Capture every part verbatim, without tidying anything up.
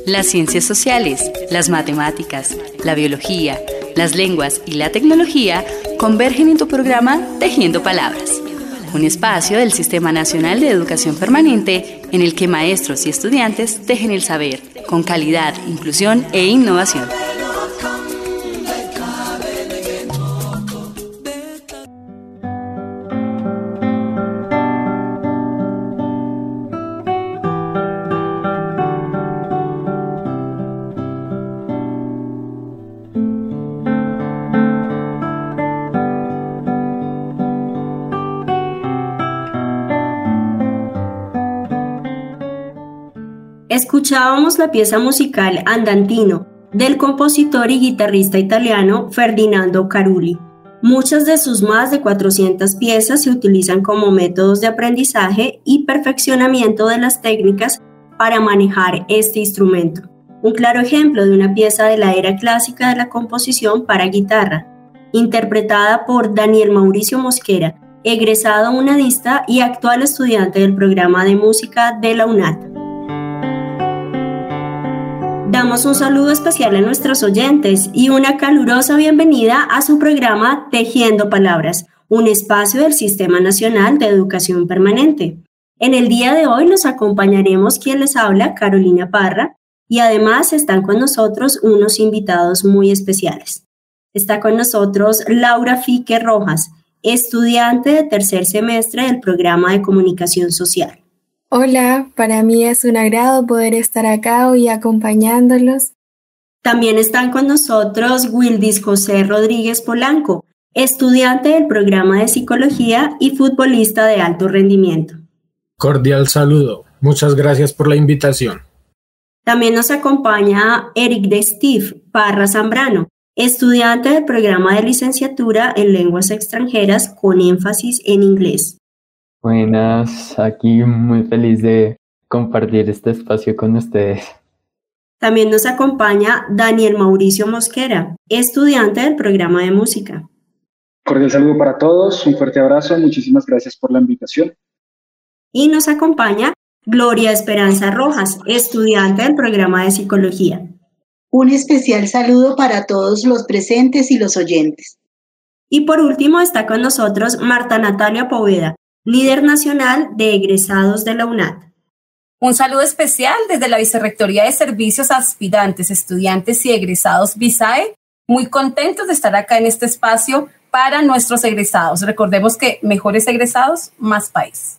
Las ciencias sociales, las matemáticas, la biología, las lenguas y la tecnología convergen en tu programa Tejiendo Palabras, un espacio del Sistema Nacional de Educación Permanente en el que maestros y estudiantes tejen el saber con calidad, inclusión e innovación. Escuchábamos la pieza musical Andantino del compositor y guitarrista italiano Ferdinando Carulli. Muchas de sus más de cuatrocientas piezas se utilizan como métodos de aprendizaje y perfeccionamiento de las técnicas para manejar este instrumento. Un claro ejemplo de una pieza de la era clásica de la composición para guitarra, interpretada por Daniel Mauricio Mosquera, egresado unadista y actual estudiante del programa de música de la UNAD. Damos un saludo especial a nuestros oyentes y una calurosa bienvenida a su programa Tejiendo Palabras, un espacio del Sistema Nacional de Educación Permanente. En el día de hoy nos acompañaremos quien les habla, Carolina Parra, y además están con nosotros unos invitados muy especiales. Está con nosotros Laura Fique Rojas, estudiante de tercer semestre del programa de Comunicación Social. Hola, para mí es un agrado poder estar acá hoy acompañándolos. También están con nosotros Wildis José Rodríguez Polanco, estudiante del programa de Psicología y futbolista de alto rendimiento. Cordial saludo, muchas gracias por la invitación. También nos acompaña Eric de Steve Parra Zambrano, estudiante del programa de licenciatura en lenguas extranjeras con énfasis en inglés. Buenas, aquí muy feliz de compartir este espacio con ustedes. También nos acompaña Daniel Mauricio Mosquera, estudiante del programa de música. Cordial saludo para todos, un fuerte abrazo, muchísimas gracias por la invitación. Y nos acompaña Gloria Esperanza Rojas, estudiante del programa de psicología. Un especial saludo para todos los presentes y los oyentes. Y por último está con nosotros Marta Natalia Poveda, líder nacional de egresados de la UNAD. Un saludo especial desde la Vicerrectoría de Servicios a Aspirantes, Estudiantes y Egresados VISAE. Muy contentos de estar acá en este espacio para nuestros egresados. Recordemos que mejores egresados, más país.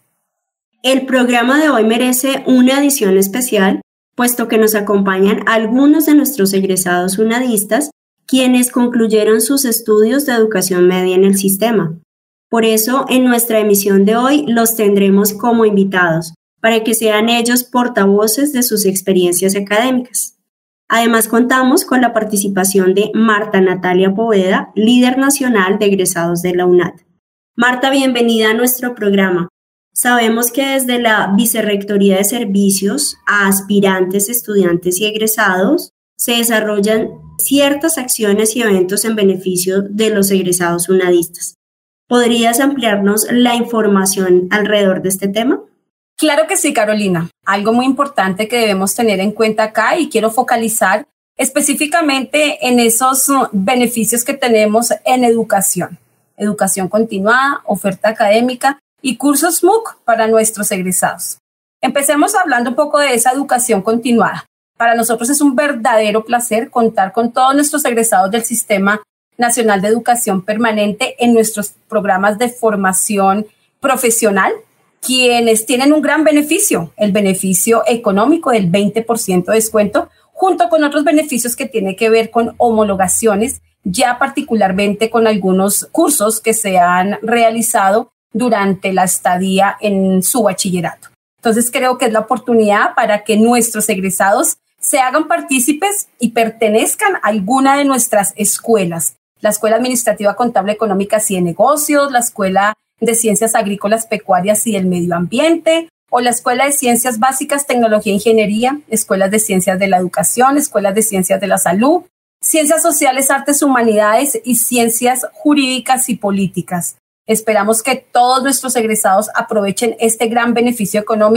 El programa de hoy merece una edición especial, puesto que nos acompañan algunos de nuestros egresados unadistas, quienes concluyeron sus estudios de educación media en el sistema. Por eso, en nuestra emisión de hoy los tendremos como invitados, para que sean ellos portavoces de sus experiencias académicas. Además, contamos con la participación de Marta Natalia Poveda, líder nacional de egresados de la UNAD. Marta, bienvenida a nuestro programa. Sabemos que desde la Vicerrectoría de Servicios a Aspirantes, Estudiantes y Egresados se desarrollan ciertas acciones y eventos en beneficio de los egresados unadistas. ¿Podrías ampliarnos la información alrededor de este tema? Claro que sí, Carolina. Algo muy importante que debemos tener en cuenta acá y quiero focalizar específicamente en esos beneficios que tenemos en educación. Educación continuada, oferta académica y cursos M O O C para nuestros egresados. Empecemos hablando un poco de esa educación continuada. Para nosotros es un verdadero placer contar con todos nuestros egresados del Sistema Nacional de Educación Permanente en nuestros programas de formación profesional, quienes tienen un gran beneficio, el beneficio económico del veinte por ciento de descuento, junto con otros beneficios que tienen que ver con homologaciones, ya particularmente con algunos cursos que se han realizado durante la estadía en su bachillerato. Entonces creo que es la oportunidad para que nuestros egresados se hagan partícipes y pertenezcan a alguna de nuestras escuelas. La Escuela Administrativa Contable Económicas y de Negocios, la Escuela de Ciencias Agrícolas, Pecuarias y del Medio Ambiente, o la Escuela de Ciencias Básicas, Tecnología e Ingeniería, Escuelas de Ciencias de la Educación, Escuelas de Ciencias de la Salud, Ciencias Sociales, Artes, Humanidades y Ciencias Jurídicas y Políticas. Esperamos que todos nuestros egresados aprovechen este gran beneficio económico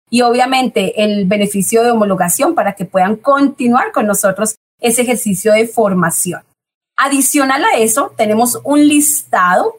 y obviamente el beneficio de homologación para que puedan continuar con nosotros ese ejercicio de formación. Adicional a eso, tenemos un listado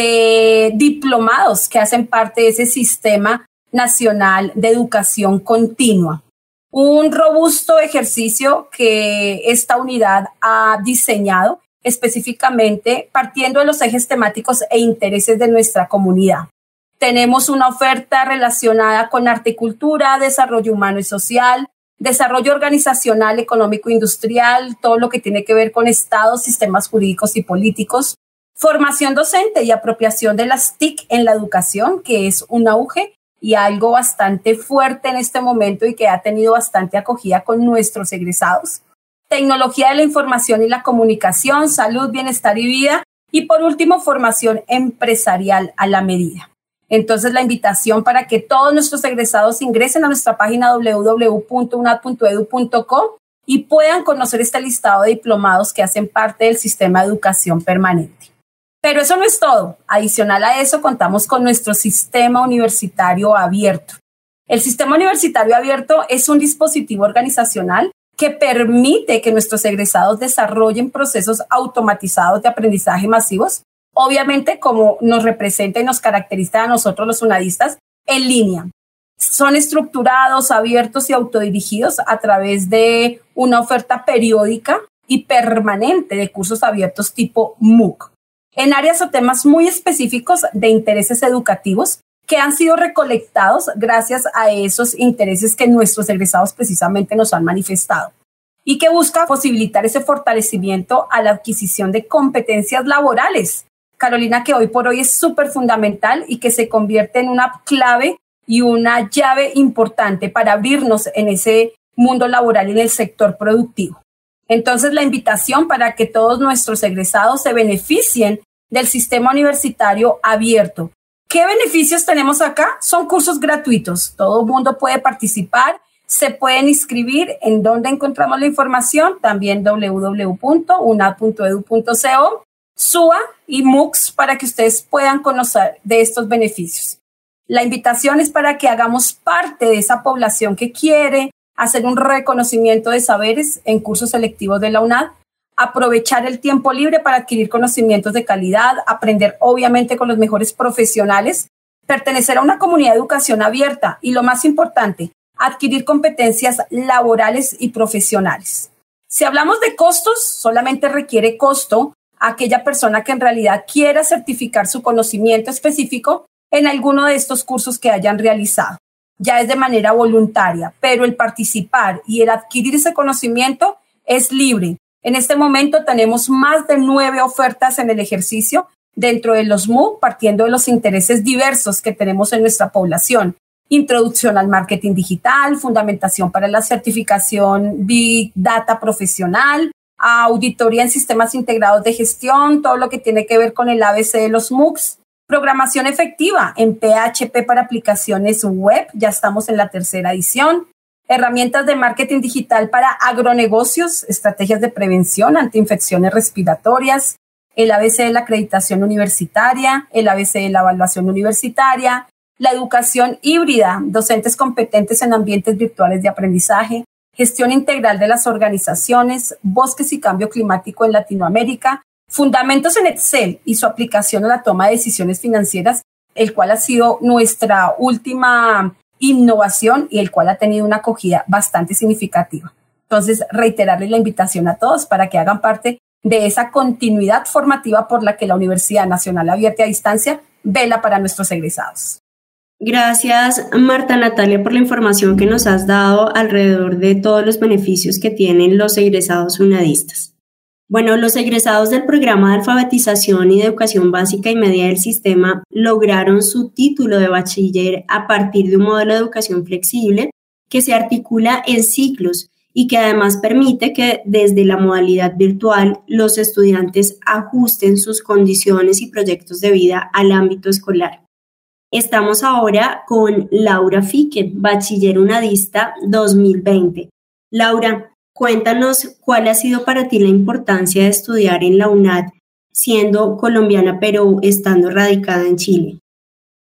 de diplomados que hacen parte de ese Sistema Nacional de Educación Continua. Un robusto ejercicio que esta unidad ha diseñado específicamente partiendo de los ejes temáticos e intereses de nuestra comunidad. Tenemos una oferta relacionada con arte y cultura, desarrollo humano y social, desarrollo organizacional, económico e industrial, todo lo que tiene que ver con estados, sistemas jurídicos y políticos, formación docente y apropiación de las T I C en la educación, que es un auge y algo bastante fuerte en este momento y que ha tenido bastante acogida con nuestros egresados. Tecnología de la información y la comunicación, salud, bienestar y vida. Y por último, formación empresarial a la medida. Entonces, la invitación para que todos nuestros egresados ingresen a nuestra página doble u doble u doble u punto u n a d punto e d u punto co y puedan conocer este listado de diplomados que hacen parte del sistema de educación permanente. Pero eso no es todo. Adicional a eso, contamos con nuestro sistema universitario abierto. El sistema universitario abierto es un dispositivo organizacional que permite que nuestros egresados desarrollen procesos automatizados de aprendizaje masivos, obviamente como nos representa y nos caracteriza a nosotros los unadistas, en línea. Son estructurados, abiertos y autodirigidos a través de una oferta periódica y permanente de cursos abiertos tipo MOOC, en áreas o temas muy específicos de intereses educativos que han sido recolectados gracias a esos intereses que nuestros egresados precisamente nos han manifestado y que busca posibilitar ese fortalecimiento a la adquisición de competencias laborales, Carolina, que hoy por hoy es súper fundamental y que se convierte en una clave y una llave importante para abrirnos en ese mundo laboral y en el sector productivo. Entonces, la invitación para que todos nuestros egresados se beneficien del sistema universitario abierto. ¿Qué beneficios tenemos acá? Son cursos gratuitos. Todo el mundo puede participar, se pueden inscribir. ¿En dónde encontramos la información? También doble u doble u doble u punto u n a d punto e d u punto co, S U A y MOOCs para que ustedes puedan conocer de estos beneficios. La invitación es para que hagamos parte de esa población que quiere hacer un reconocimiento de saberes en cursos selectivos de la UNAD, aprovechar el tiempo libre para adquirir conocimientos de calidad, aprender obviamente con los mejores profesionales, pertenecer a una comunidad de educación abierta y lo más importante, adquirir competencias laborales y profesionales. Si hablamos de costos, solamente requiere costo aquella persona que en realidad quiera certificar su conocimiento específico en alguno de estos cursos que hayan realizado. Ya es de manera voluntaria, pero el participar y el adquirir ese conocimiento es libre. En este momento tenemos más de nueve ofertas en el ejercicio dentro de los MOOC, partiendo de los intereses diversos que tenemos en nuestra población. Introducción al marketing digital, fundamentación para la certificación Big Data profesional, auditoría en sistemas integrados de gestión, todo lo que tiene que ver con el A B C de los MOOCs. Programación efectiva en P H P para aplicaciones web, ya estamos en la tercera edición. Herramientas de marketing digital para agronegocios, estrategias de prevención ante infecciones respiratorias, el A B C de la acreditación universitaria, el A B C de la evaluación universitaria, la educación híbrida, docentes competentes en ambientes virtuales de aprendizaje, gestión integral de las organizaciones, bosques y cambio climático en Latinoamérica, fundamentos en Excel y su aplicación a la toma de decisiones financieras, el cual ha sido nuestra última innovación y el cual ha tenido una acogida bastante significativa. Entonces, reiterarles la invitación a todos para que hagan parte de esa continuidad formativa por la que la Universidad Nacional Abierta y a Distancia vela para nuestros egresados. Gracias, Marta Natalia, por la información que nos has dado alrededor de todos los beneficios que tienen los egresados unadistas. Bueno, los egresados del programa de alfabetización y de educación básica y media del sistema lograron su título de bachiller a partir de un modelo de educación flexible que se articula en ciclos y que además permite que desde la modalidad virtual los estudiantes ajusten sus condiciones y proyectos de vida al ámbito escolar. Estamos ahora con Laura Fique, bachiller unadista dos mil veinte. Laura, cuéntanos cuál ha sido para ti la importancia de estudiar en la UNAD, siendo colombiana pero estando radicada en Chile.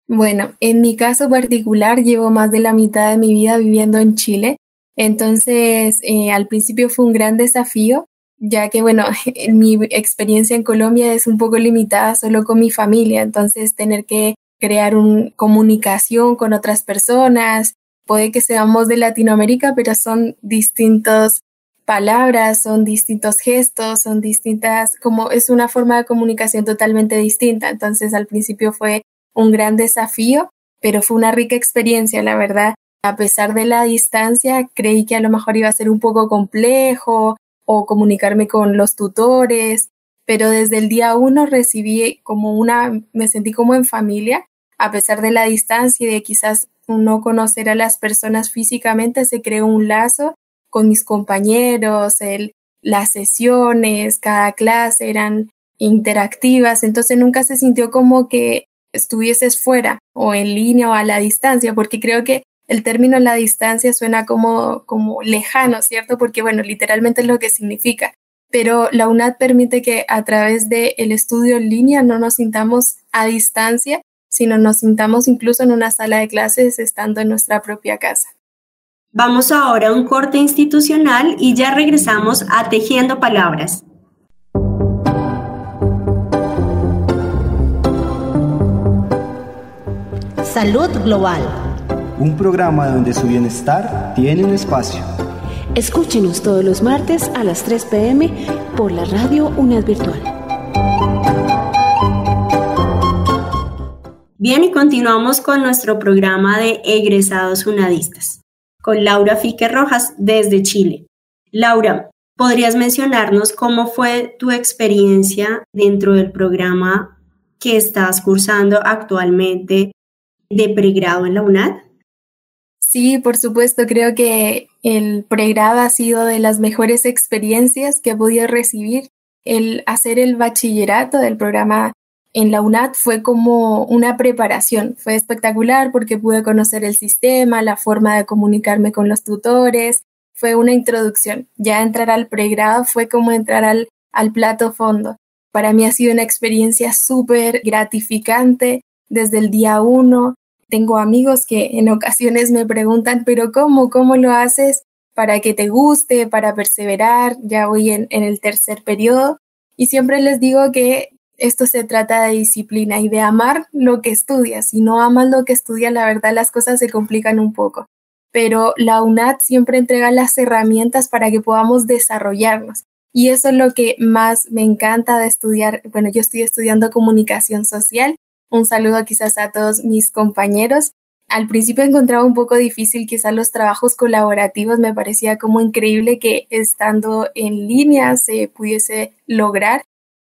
Bueno, en mi caso particular llevo más de la mitad de mi vida viviendo en Chile, entonces eh, al principio fue un gran desafío, ya que bueno, mi experiencia en Colombia es un poco limitada solo con mi familia, entonces tener que crear una comunicación con otras personas, puede que seamos de Latinoamérica, pero son distintas palabras, son distintos gestos, son distintas, como es una forma de comunicación totalmente distinta, entonces al principio fue un gran desafío, pero fue una rica experiencia, la verdad. A pesar de la distancia, creí que a lo mejor iba a ser un poco complejo o comunicarme con los tutores, pero desde el día uno recibí como una, me sentí como en familia, a pesar de la distancia y de quizás no conocer a las personas físicamente, se creó un lazo con mis compañeros, el, las sesiones, cada clase eran interactivas, entonces nunca se sintió como que estuvieses fuera o en línea o a la distancia, porque creo que el término la distancia suena como, como lejano, ¿cierto? Porque, bueno, literalmente es lo que significa. Pero la U N A D permite que a través del estudio en línea no nos sintamos a distancia, sino nos sintamos incluso en una sala de clases estando en nuestra propia casa. Vamos ahora a un corte institucional y ya regresamos a Tejiendo Palabras. Salud Global. Un programa donde su bienestar tiene un espacio. Escúchenos todos los martes a las tres p m por la radio U N A D Virtual. Bien, y continuamos con nuestro programa de egresados unadistas, con Laura Fique Rojas desde Chile. Laura, ¿podrías mencionarnos cómo fue tu experiencia dentro del programa que estás cursando actualmente de pregrado en la U N A D? Sí, por supuesto, creo que el pregrado ha sido de las mejores experiencias que he podido recibir. El hacer el bachillerato del programa en la U N A D fue como una preparación, fue espectacular porque pude conocer el sistema, la forma de comunicarme con los tutores, fue una introducción. Ya entrar al pregrado fue como entrar al, al plato fondo. Para mí ha sido una experiencia súper gratificante desde el día uno. Tengo amigos que en ocasiones me preguntan, ¿pero cómo? ¿Cómo lo haces para que te guste, para perseverar? Ya voy en, en el tercer periodo y siempre les digo que esto se trata de disciplina y de amar lo que estudias. Si no amas lo que estudias, la verdad las cosas se complican un poco. Pero la U N A D siempre entrega las herramientas para que podamos desarrollarnos. Y eso es lo que más me encanta de estudiar. Bueno, yo estoy estudiando comunicación social. Un saludo quizás a todos mis compañeros. Al principio encontraba un poco difícil quizás los trabajos colaborativos. Me parecía como increíble que estando en línea se pudiese lograr.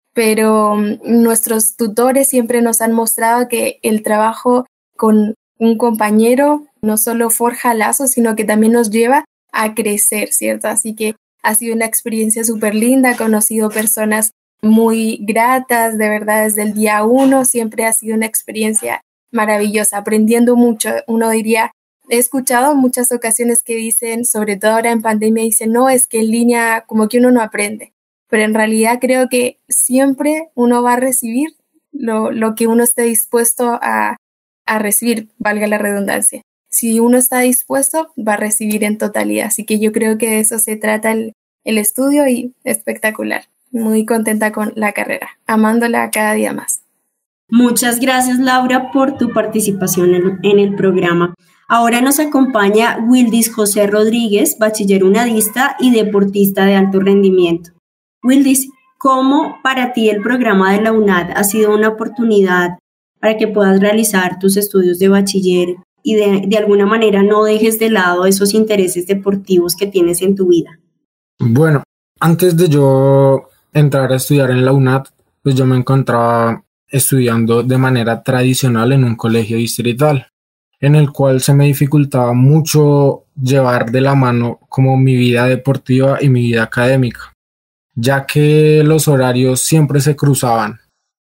Pero um, nuestros tutores siempre nos han mostrado que el trabajo con un compañero no solo forja lazos, sino que también nos lleva a crecer, ¿cierto? Así que ha sido una experiencia súper linda, he conocido personas muy gratas, de verdad, desde el día uno, siempre ha sido una experiencia maravillosa, aprendiendo mucho. Uno diría, he escuchado en muchas ocasiones que dicen, sobre todo ahora en pandemia, dicen, no, es que en línea como que uno no aprende. Pero en realidad creo que siempre uno va a recibir lo, lo que uno esté dispuesto a, a recibir, valga la redundancia. Si uno está dispuesto, va a recibir en totalidad. Así que yo creo que de eso se trata el, el estudio y espectacular. Muy contenta con la carrera, amándola cada día más. Muchas gracias, Laura, por tu participación en, en el programa. Ahora nos acompaña Wildis José Rodríguez, bachiller unadista y deportista de alto rendimiento. Wildis, ¿cómo para ti el programa de la U N A D ha sido una oportunidad para que puedas realizar tus estudios de bachiller y de, de alguna manera no dejes de lado esos intereses deportivos que tienes en tu vida? Bueno, antes de yo entrar a estudiar en la U N A D, pues yo me encontraba estudiando de manera tradicional en un colegio distrital, en el cual se me dificultaba mucho llevar de la mano como mi vida deportiva y mi vida académica, ya que los horarios siempre se cruzaban.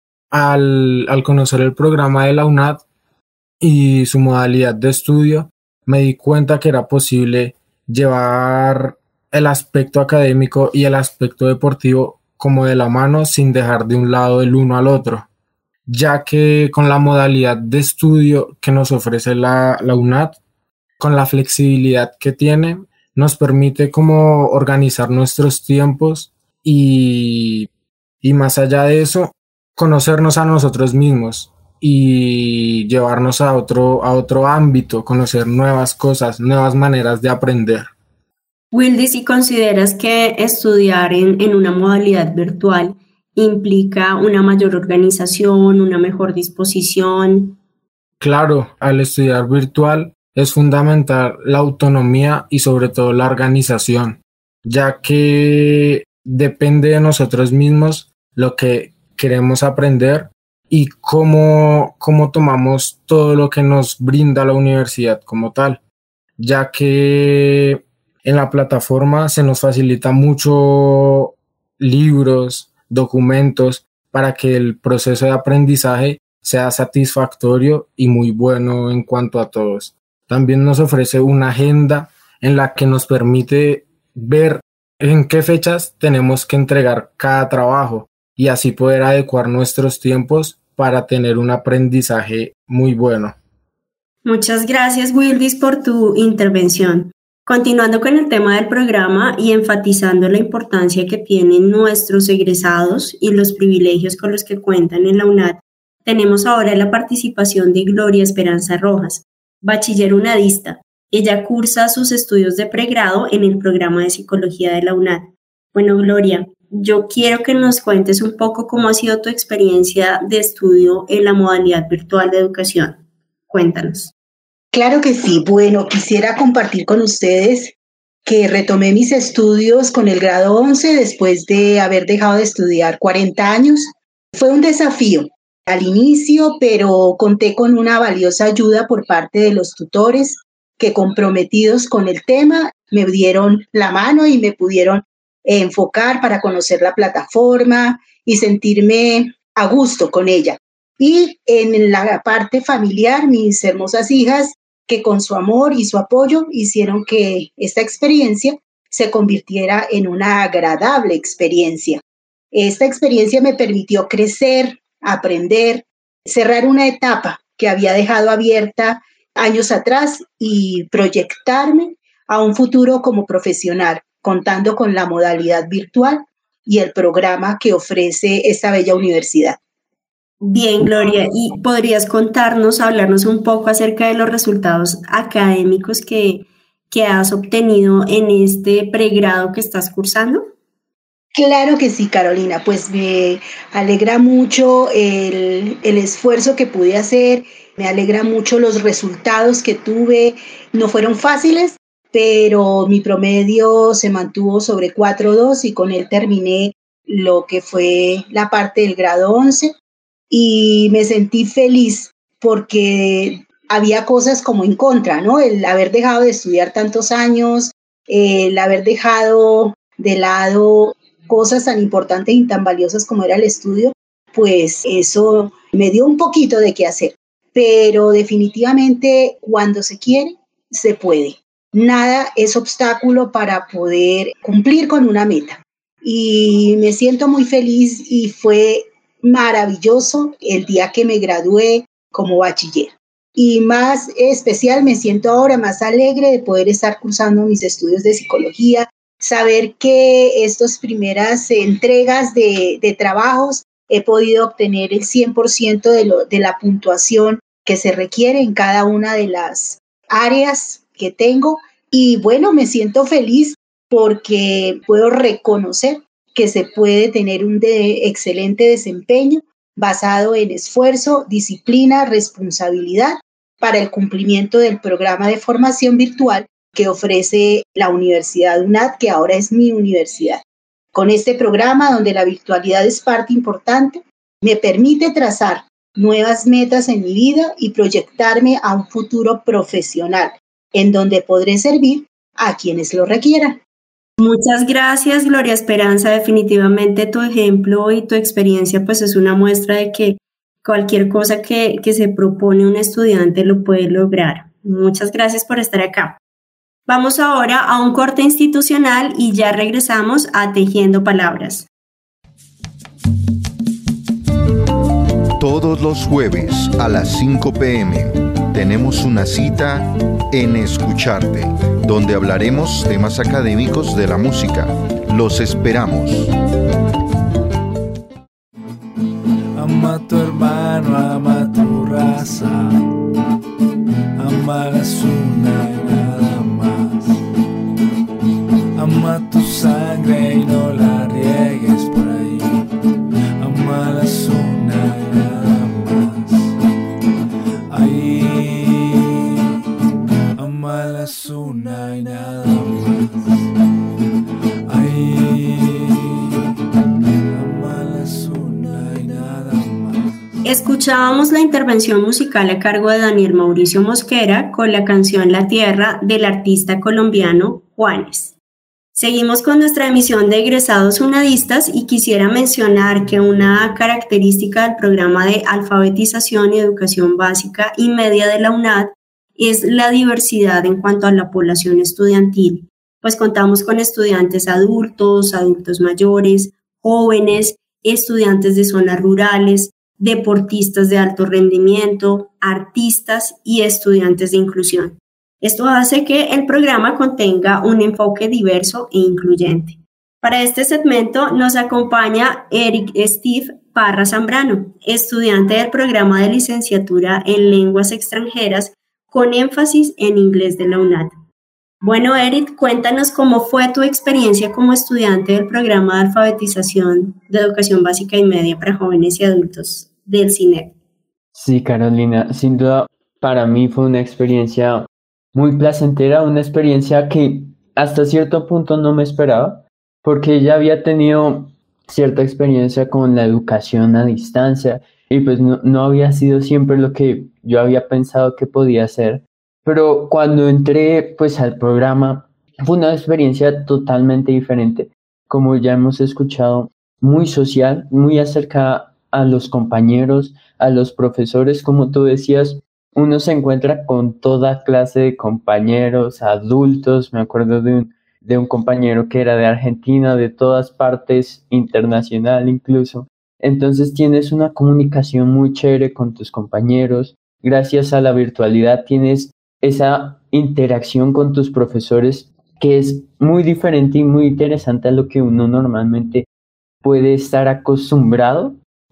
Al, al conocer el programa de la U N A D y su modalidad de estudio, me di cuenta que era posible llevar el aspecto académico y el aspecto deportivo como de la mano sin dejar de un lado el uno al otro, ya que con la modalidad de estudio que nos ofrece la, la UNAD, con la flexibilidad que tiene, nos permite como organizar nuestros tiempos y, y más allá de eso, conocernos a nosotros mismos y llevarnos a otro, a otro ámbito, conocer nuevas cosas, nuevas maneras de aprender. Wildy, si consideras que estudiar en, en una modalidad virtual implica una mayor organización, una mejor disposición. Claro, al estudiar virtual es fundamental la autonomía y sobre todo la organización, ya que depende de nosotros mismos lo que queremos aprender y cómo, cómo tomamos todo lo que nos brinda la universidad como tal, ya que en la plataforma se nos facilita mucho libros, documentos para que el proceso de aprendizaje sea satisfactorio y muy bueno en cuanto a todos. También nos ofrece una agenda en la que nos permite ver en qué fechas tenemos que entregar cada trabajo y así poder adecuar nuestros tiempos para tener un aprendizaje muy bueno. Muchas gracias, Wildis, por tu intervención. Continuando con el tema del programa y enfatizando la importancia que tienen nuestros egresados y los privilegios con los que cuentan en la UNAD, tenemos ahora la participación de Gloria Esperanza Rojas, bachiller unadista. Ella cursa sus estudios de pregrado en el programa de psicología de la UNAD. Bueno, Gloria, yo quiero que nos cuentes un poco cómo ha sido tu experiencia de estudio en la modalidad virtual de educación. Cuéntanos. Claro que sí. Bueno, quisiera compartir con ustedes que retomé mis estudios con el grado once después de haber dejado de estudiar cuarenta años. Fue un desafío al inicio, pero conté con una valiosa ayuda por parte de los tutores que, comprometidos con el tema, me dieron la mano y me pudieron enfocar para conocer la plataforma y sentirme a gusto con ella. Y en la parte familiar, mis hermosas hijas, que con su amor y su apoyo hicieron que esta experiencia se convirtiera en una agradable experiencia. Esta experiencia me permitió crecer, aprender, cerrar una etapa que había dejado abierta años atrás y proyectarme a un futuro como profesional, contando con la modalidad virtual y el programa que ofrece esta bella universidad. Bien, Gloria, ¿y podrías contarnos, hablarnos un poco acerca de los resultados académicos que, que has obtenido en este pregrado que estás cursando? Claro que sí, Carolina, pues me alegra mucho el, el esfuerzo que pude hacer, me alegra mucho los resultados que tuve, no fueron fáciles, pero mi promedio se mantuvo sobre cuatro punto dos y con él terminé lo que fue la parte del grado once. Y me sentí feliz porque había cosas como en contra, ¿no? El haber dejado de estudiar tantos años, el haber dejado de lado cosas tan importantes y tan valiosas como era el estudio, pues eso me dio un poquito de qué hacer. Pero definitivamente cuando se quiere, se puede. Nada es obstáculo para poder cumplir con una meta. Y me siento muy feliz y fue maravilloso el día que me gradué como bachiller. Y más especial me siento ahora más alegre de poder estar cursando mis estudios de psicología, saber que estas primeras entregas de, de trabajos he podido obtener el cien por ciento de, lo, de la puntuación que se requiere en cada una de las áreas que tengo. Y bueno, me siento feliz porque puedo reconocer que se puede tener un de excelente desempeño basado en esfuerzo, disciplina, responsabilidad para el cumplimiento del programa de formación virtual que ofrece la Universidad UNAD, que ahora es mi universidad. Con este programa, donde la virtualidad es parte importante, me permite trazar nuevas metas en mi vida y proyectarme a un futuro profesional, en donde podré servir a quienes lo requieran. Muchas gracias, Gloria Esperanza. Definitivamente tu ejemplo y tu experiencia pues es una muestra de que cualquier cosa que, que se propone un estudiante lo puede lograr. Muchas gracias por estar acá. Vamos ahora a un corte institucional y ya regresamos a Tejiendo Palabras. Todos los jueves a las cinco p m tenemos una cita en Escucharte, donde hablaremos temas académicos de la música. Los esperamos. Ama a tu hermano, ama a tu raza, ama la suna y nada más. Ama tu sangre y no la riegues por ahí. Ama la suna y nada más. Ahí, ama la suna y nada más. Ahí, ama la suna y nada más. Escuchábamos la intervención musical a cargo de Daniel Mauricio Mosquera con la canción La Tierra del artista colombiano Juanes. Seguimos con nuestra emisión de egresados unadistas y quisiera mencionar que una característica del programa de alfabetización y educación básica y media de la UNAD es la diversidad en cuanto a la población estudiantil, pues contamos con estudiantes adultos, adultos mayores, jóvenes, estudiantes de zonas rurales, deportistas de alto rendimiento, artistas y estudiantes de inclusión. Esto hace que el programa contenga un enfoque diverso e incluyente. Para este segmento nos acompaña Eric Steve Parra Zambrano, estudiante del programa de licenciatura en lenguas extranjeras con énfasis en inglés de la UNAD. Bueno, Eric, cuéntanos cómo fue tu experiencia como estudiante del programa de alfabetización de educación básica y media para jóvenes y adultos del C I N E D. Sí, Carolina, sin duda para mí fue una experiencia muy placentera, una experiencia que hasta cierto punto no me esperaba, porque ya había tenido cierta experiencia con la educación a distancia y pues no, no había sido siempre lo que yo había pensado que podía hacer. Pero cuando entré pues al programa fue una experiencia totalmente diferente, como ya hemos escuchado, muy social, muy acercada a los compañeros, a los profesores, como tú decías. Uno se encuentra con toda clase de compañeros, adultos. Me acuerdo de un, de un compañero que era de Argentina, de todas partes, internacional incluso. Entonces tienes una comunicación muy chévere con tus compañeros. Gracias a la virtualidad tienes esa interacción con tus profesores que es muy diferente y muy interesante a lo que uno normalmente puede estar acostumbrado.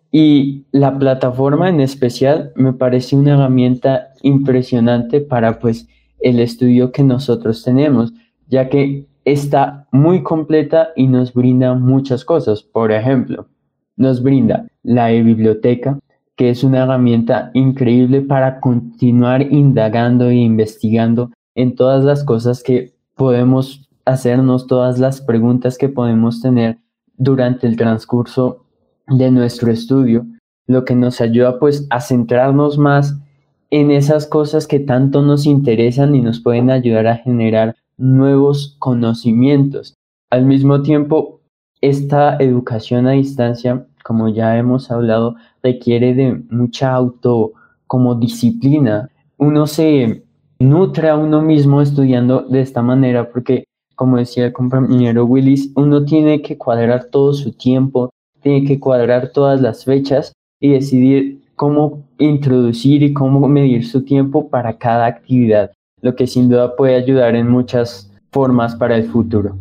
Y la plataforma en especial me parece una herramienta impresionante para pues el estudio que nosotros tenemos, ya que está muy completa y nos brinda muchas cosas. Por ejemplo, nos brinda la e-biblioteca, que es una herramienta increíble para continuar indagando e investigando en todas las cosas que podemos hacernos, todas las preguntas que podemos tener durante el transcurso de nuestro estudio, lo que nos ayuda pues a centrarnos más en esas cosas que tanto nos interesan y nos pueden ayudar a generar nuevos conocimientos. Al mismo tiempo, esta educación a distancia, como ya hemos hablado, requiere de mucha auto como disciplina. Uno se nutre a uno mismo estudiando de esta manera porque, como decía el compañero Willis, uno tiene que cuadrar todo su tiempo, tiene que cuadrar todas las fechas y decidir cómo introducir y cómo medir su tiempo para cada actividad, lo que sin duda puede ayudar en muchas formas para el futuro.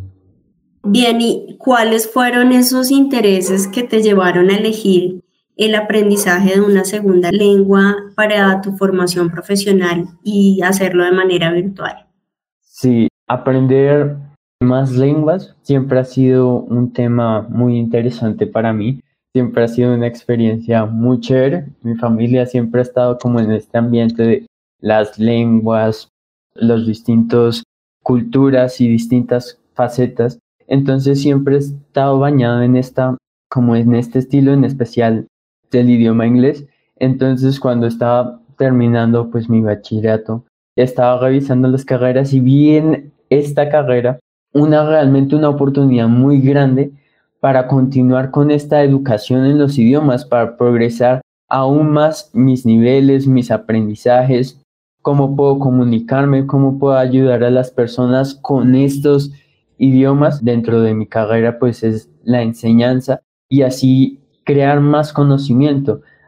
Bien, ¿y cuáles fueron esos intereses que te llevaron a elegir el aprendizaje de una segunda lengua para tu formación profesional y hacerlo de manera virtual? Sí, aprender más lenguas siempre ha sido un tema muy interesante para mí. Siempre ha sido una experiencia muy chévere. Mi familia siempre ha estado como en este ambiente de las lenguas, las distintas culturas y distintas facetas. Entonces siempre he estado bañado en esta, como en este estilo en especial del idioma inglés. Entonces cuando estaba terminando pues mi bachillerato, estaba revisando las carreras y vi en esta carrera una realmente una oportunidad muy grande para continuar con esta educación en los idiomas, para progresar aún más mis niveles, mis aprendizajes, cómo puedo comunicarme, cómo puedo ayudar a las personas con estos idiomas. Dentro de mi carrera pues es la enseñanza y así crear más conocimiento.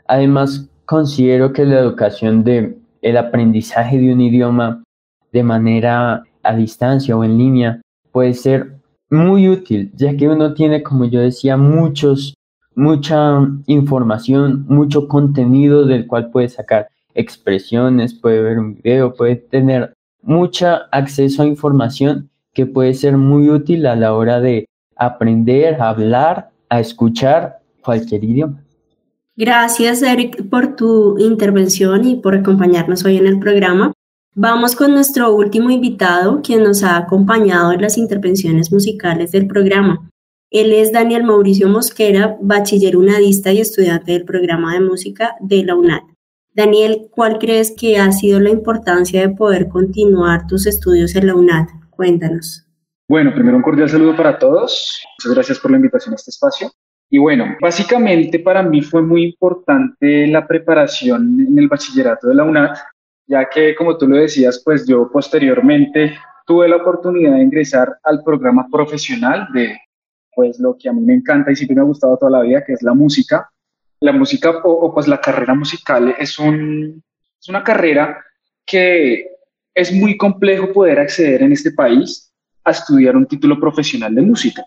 Además, considero que la educación de el aprendizaje de un idioma de manera a distancia o en línea puede ser muy útil, ya que uno tiene, como yo decía, muchos, mucha información, mucho contenido del cual puede sacar expresiones, puede ver un video, puede tener mucho acceso a información que puede ser muy útil a la hora de aprender, a hablar, a escuchar cualquier idioma. Gracias, Eric, por tu intervención y por acompañarnos hoy en el programa. Vamos con nuestro último invitado, quien nos ha acompañado en las intervenciones musicales del programa. Él es Daniel Mauricio Mosquera, bachiller unadista y estudiante del programa de música de la UNAD. Daniel, ¿cuál crees que ha sido la importancia de poder continuar tus estudios en la UNAD? Cuéntanos. Bueno, primero un cordial saludo para todos. Muchas gracias por la invitación a este espacio. Y bueno, básicamente para mí fue muy importante la preparación en el bachillerato de la UNAD, ya que, como tú lo decías, pues yo posteriormente tuve la oportunidad de ingresar al programa profesional de pues lo que a mí me encanta y siempre me ha gustado toda la vida, que es la música. La música o, o pues la carrera musical es, un, es una carrera que es muy complejo poder acceder en este país a estudiar un título profesional de música.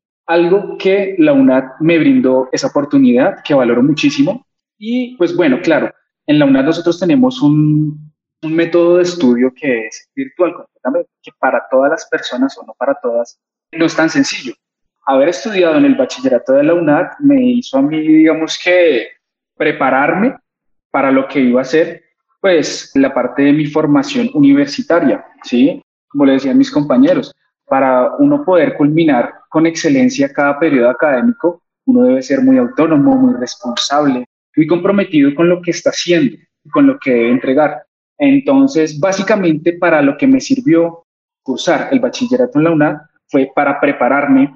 Algo que la UNAD me brindó esa oportunidad, que valoro muchísimo. Y pues bueno, claro, en la UNAD nosotros tenemos un, un método de estudio que es virtual completamente, que para todas las personas o no para todas no es tan sencillo. Haber estudiado en el bachillerato de la UNAD me hizo a mí, digamos que, prepararme para lo que iba a ser, pues, la parte de mi formación universitaria, ¿sí? Como le decían mis compañeros, para uno poder culminar con excelencia cada periodo académico, uno debe ser muy autónomo, muy responsable, muy comprometido con lo que está haciendo y con lo que debe entregar. Entonces, básicamente, para lo que me sirvió cursar el bachillerato en la UNAD fue para prepararme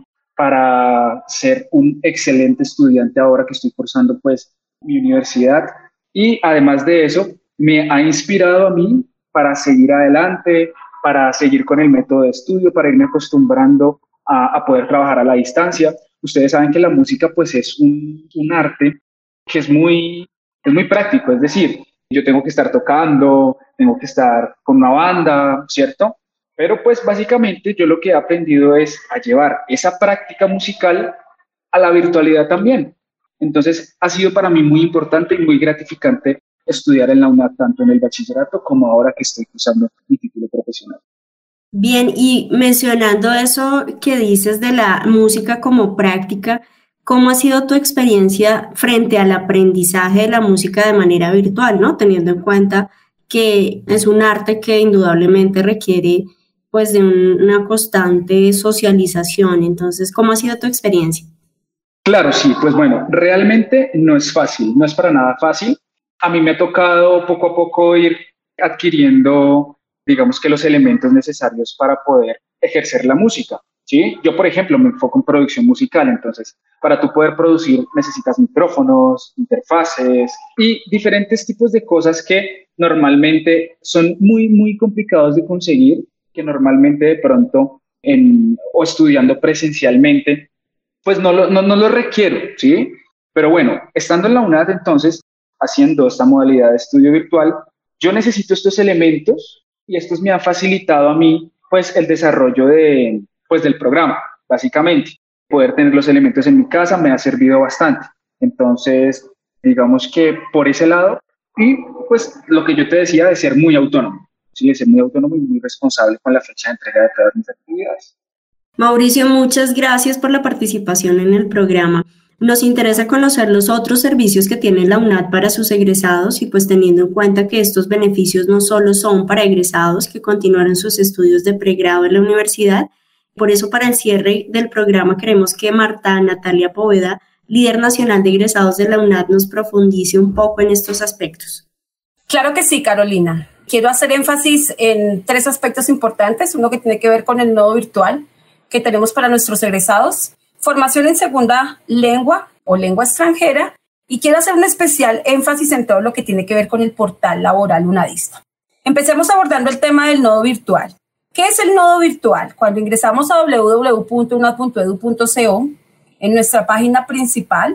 para ser un excelente estudiante ahora que estoy cursando pues mi universidad, y además de eso me ha inspirado a mí para seguir adelante, para seguir con el método de estudio, para irme acostumbrando a, a poder trabajar a la distancia. Ustedes saben que la música pues es un, un arte que es muy, es muy práctico, es decir, yo tengo que estar tocando, tengo que estar con una banda, ¿cierto? Pero pues básicamente yo lo que he aprendido es a llevar esa práctica musical a la virtualidad también. Entonces ha sido para mí muy importante y muy gratificante estudiar en la UNAD, tanto en el bachillerato como ahora que estoy cursando mi título profesional. Bien, y mencionando eso que dices de la música como práctica, ¿cómo ha sido tu experiencia frente al aprendizaje de la música de manera virtual, ¿no? Teniendo en cuenta que es un arte que indudablemente requiere pues de un, una constante socialización. Entonces, ¿cómo ha sido tu experiencia? Claro, sí, pues bueno, realmente no es fácil, no es para nada fácil. A mí me ha tocado poco a poco ir adquiriendo, digamos que los elementos necesarios para poder ejercer la música, ¿sí? Yo, por ejemplo, me enfoco en producción musical, entonces, para tú poder producir necesitas micrófonos, interfaces y diferentes tipos de cosas que normalmente son muy, muy complicados de conseguir, que normalmente de pronto en, o estudiando presencialmente, pues no lo, no, no lo requiero, ¿sí? Pero bueno, estando en la UNAD entonces, haciendo esta modalidad de estudio virtual, yo necesito estos elementos y estos me han facilitado a mí, pues, el desarrollo de, pues, del programa, básicamente. Poder tener los elementos en mi casa me ha servido bastante. Entonces, digamos que por ese lado, y pues lo que yo te decía de ser muy autónomo. Sí, de ser muy autónomo y muy responsable con la fecha de entrega de todas mis actividades. Mauricio, muchas gracias por la participación en el programa. Nos interesa conocer los otros servicios que tiene la UNAD para sus egresados y pues teniendo en cuenta que estos beneficios no solo son para egresados que continuaron sus estudios de pregrado en la universidad. Por eso, para el cierre del programa queremos que Marta Natalia Poveda, líder nacional de egresados de la UNAD, nos profundice un poco en estos aspectos. Claro que sí, Carolina. Quiero hacer énfasis en tres aspectos importantes. Uno que tiene que ver con el nodo virtual que tenemos para nuestros egresados, formación en segunda lengua o lengua extranjera, y quiero hacer un especial énfasis en todo lo que tiene que ver con el portal laboral unadista. Empecemos abordando el tema del nodo virtual. ¿Qué es el nodo virtual? Cuando ingresamos a doble u doble u doble u punto unad punto edu punto co, en nuestra página principal,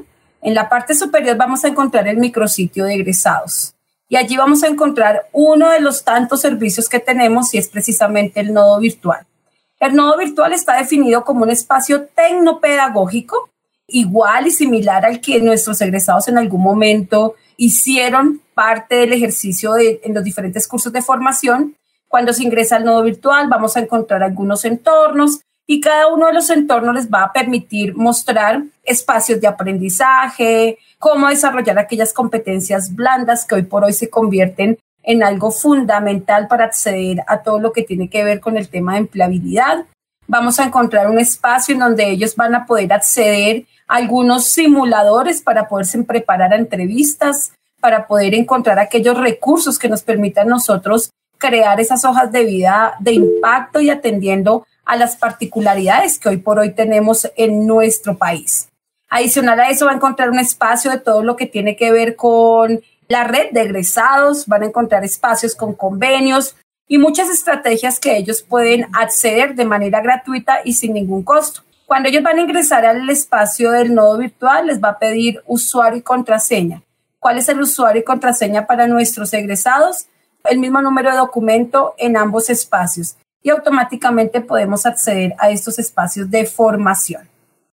En la parte superior vamos a encontrar el micrositio de egresados y allí vamos a encontrar uno de los tantos servicios que tenemos y es precisamente el nodo virtual. El nodo virtual está definido como un espacio tecnopedagógico igual y similar al que nuestros egresados en algún momento hicieron parte del ejercicio de, en los diferentes cursos de formación. Cuando se ingresa al nodo virtual vamos a encontrar algunos entornos y cada uno de los entornos les va a permitir mostrar espacios de aprendizaje, cómo desarrollar aquellas competencias blandas que hoy por hoy se convierten en algo fundamental para acceder a todo lo que tiene que ver con el tema de empleabilidad. Vamos a encontrar un espacio en donde ellos van a poder acceder a algunos simuladores para poderse preparar a entrevistas, para poder encontrar aquellos recursos que nos permitan nosotros crear esas hojas de vida de impacto y atendiendo a las particularidades que hoy por hoy tenemos en nuestro país. Adicional a eso va a encontrar un espacio de todo lo que tiene que ver con la red de egresados, van a encontrar espacios con convenios y muchas estrategias que ellos pueden acceder de manera gratuita y sin ningún costo. Cuando ellos van a ingresar al espacio del nodo virtual, les va a pedir usuario y contraseña. ¿Cuál es el usuario y contraseña para nuestros egresados? El mismo número de documento en ambos espacios y automáticamente podemos acceder a estos espacios de formación.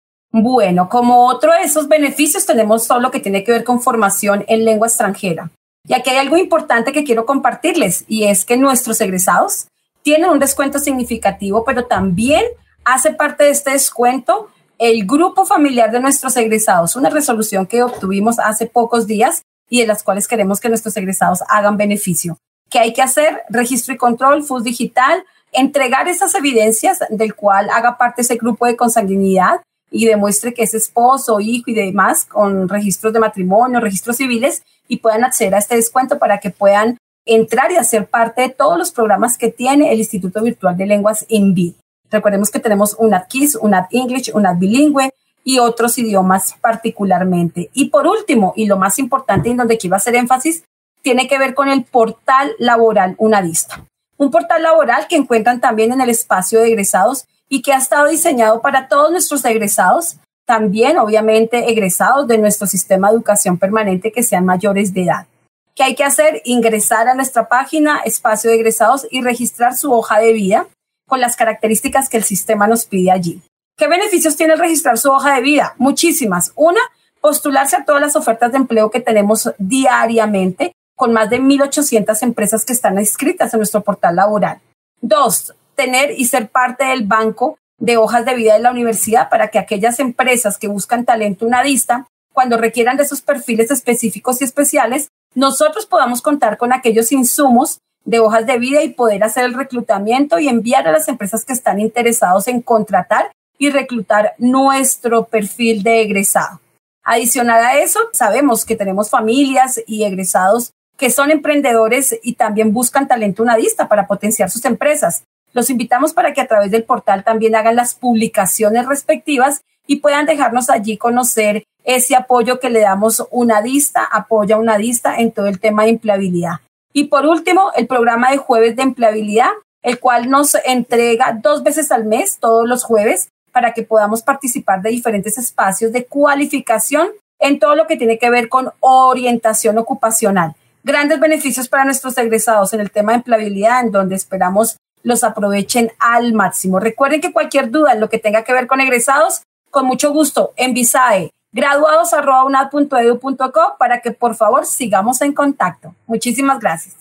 Bueno, como otro de esos beneficios tenemos todo lo que tiene que ver con formación en lengua extranjera. Y aquí hay algo importante que quiero compartirles y es que nuestros egresados tienen un descuento significativo, pero también hace parte de este descuento el grupo familiar de nuestros egresados, una resolución que obtuvimos hace pocos días y de las cuales queremos que nuestros egresados hagan beneficio. ¿Qué hay que hacer? Registro y control, F U S digital, entregar esas evidencias del cual haga parte ese grupo de consanguinidad y demuestre que es esposo, hijo y demás con registros de matrimonio, registros civiles y puedan acceder a este descuento para que puedan entrar y hacer parte de todos los programas que tiene el Instituto Virtual de Lenguas INVID. Recordemos que tenemos UNAD Kids, UNAD English, UNAD Bilingüe y otros idiomas particularmente. Y por último, y lo más importante y en donde quiero hacer énfasis, tiene que ver con el portal laboral UNADista. Un portal laboral que encuentran también en el espacio de egresados y que ha estado diseñado para todos nuestros egresados, también obviamente egresados de nuestro sistema de educación permanente que sean mayores de edad. ¿Qué hay que hacer? Ingresar a nuestra página, espacio de egresados y registrar su hoja de vida con las características que el sistema nos pide allí. ¿Qué beneficios tiene el registrar su hoja de vida? Muchísimas. Una, postularse a todas las ofertas de empleo que tenemos diariamente, con más de mil ochocientas empresas que están inscritas en nuestro portal laboral. Dos, tener y ser parte del banco de hojas de vida de la universidad para que aquellas empresas que buscan talento unadista, cuando requieran de esos perfiles específicos y especiales, nosotros podamos contar con aquellos insumos de hojas de vida y poder hacer el reclutamiento y enviar a las empresas que están interesados en contratar y reclutar nuestro perfil de egresado. Adicional a eso, sabemos que tenemos familias y egresados que son emprendedores y también buscan talento unadista para potenciar sus empresas. Los invitamos para que a través del portal también hagan las publicaciones respectivas y puedan dejarnos allí conocer ese apoyo que le damos UNADista, apoya UNADista en todo el tema de empleabilidad. Y por último, el programa de jueves de empleabilidad, el cual nos entrega dos veces al mes, todos los jueves, para que podamos participar de diferentes espacios de cualificación en todo lo que tiene que ver con orientación ocupacional. Grandes beneficios para nuestros egresados en el tema de empleabilidad, en donde esperamos los aprovechen al máximo. Recuerden que cualquier duda en lo que tenga que ver con egresados, con mucho gusto, en Visae, graduados arroba unad punto edu punto co para que por favor sigamos en contacto. Muchísimas gracias.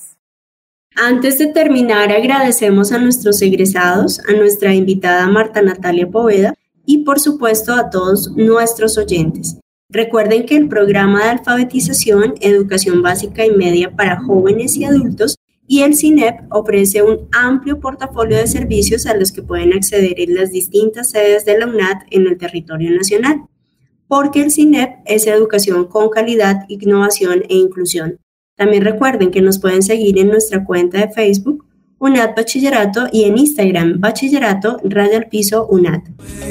Antes de terminar, agradecemos a nuestros egresados, a nuestra invitada Marta Natalia Poveda y por supuesto a todos nuestros oyentes. Recuerden que el programa de alfabetización, educación básica y media para jóvenes y adultos y el CINEP ofrece un amplio portafolio de servicios a los que pueden acceder en las distintas sedes de la UNAD en el territorio nacional, porque el CINEP es educación con calidad, innovación e inclusión. También recuerden que nos pueden seguir en nuestra cuenta de Facebook, UNAD Bachillerato, y en Instagram, Bachillerato, raya al piso, UNAD.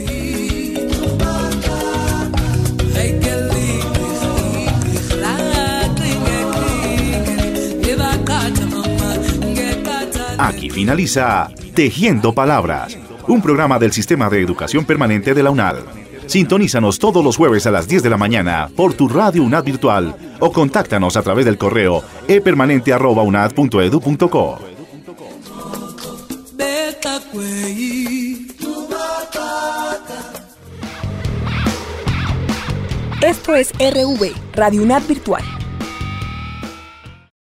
Aquí finaliza Tejiendo Palabras, un programa del Sistema de Educación Permanente de la UNAD. Sintonízanos todos los jueves a las diez de la mañana por tu Radio UNAD virtual o contáctanos a través del correo e permanente arroba unad punto edu punto co. Esto es R V, Radio UNAD virtual.